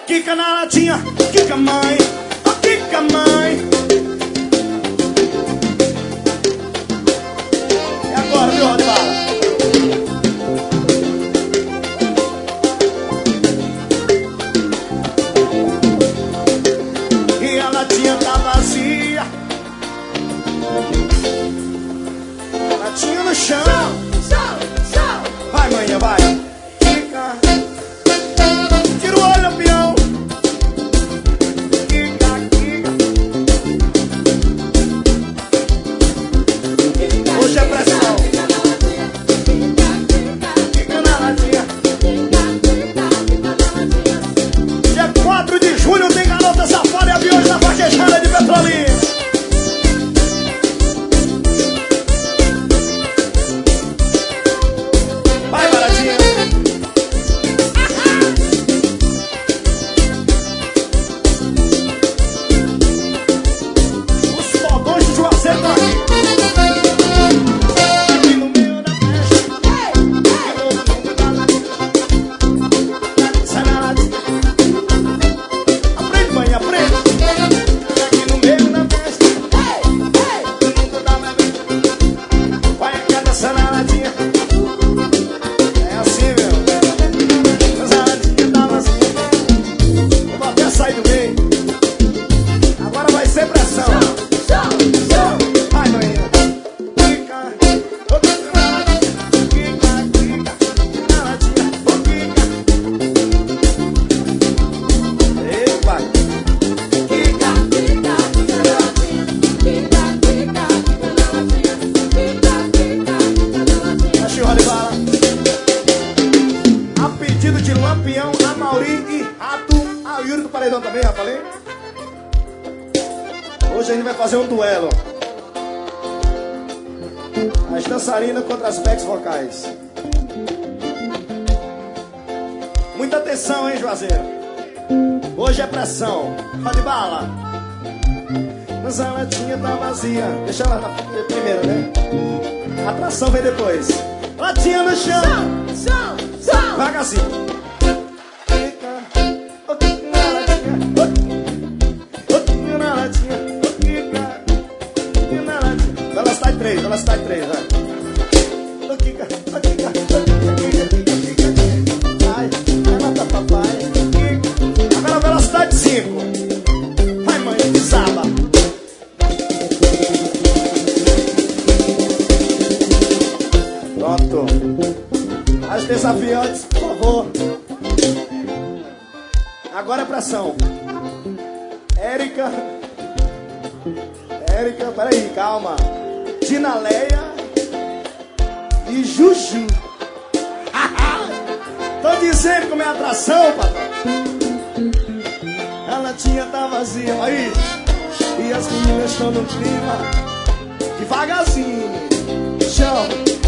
Quica na latinha, quica mãe, oh, quica mãe. E agora, viu, Rodibala? E a latinha tá vazia, latinha no chão. Vai, manhã, vai. Quica, tira o olho, peão. Quica, quica. Hoje é pressão. Quica na latinha. Dia 4 de julho tem Garota Safada e aviões na vaquejada de Petrolina. Vai, baratinha. Os fogões de Juazeiro estão aqui. Aqui no meio da festa. Sai na latinha. Aprende, mãe, aprende. Aqui no meio da festa. Vai a cada na latinha. É assim, meu. Mas a latinha tá vazia. Vou até sair do meio. Agora vai ser pressão. Vai, manhã. Quica. Ô, quica na latinha. Quica, quica. Na latinha. Ô, quica. Epa. Quica. Achei o Rodibala. A pedido de Lampião, a Mauri e Rato, a Yuri do Paredão também, já falei? Hoje a gente vai fazer um duelo. As dançarinas contra as backs vocais. Muita atenção, hein, Juazeiro? Hoje é pressão. Rodibala. Mas a latinha tá vazia. Deixa ela primeiro, né? A atração vem depois. Latinha no chão. Devagarzinho. Quica, ô, quica na latinha. Ô, quica na latinha. Ô, quica, quica na latinha. Velocidade 3, velocidade 3, vai. Ô, quica, ô, quica, ô, quica, quica, quica, quica. Vai, vai matar papai. Quica. Agora velocidade 5. Vai, mãe, pisava. Pronto. As desafiantes, por favor. Agora é pressão. Érica, peraí, calma. Dinaleia e Juju. Tô dizendo como é a atração, papai. A latinha tá vazia, aí. E as meninas estão no clima. Devagarzinho. Chão.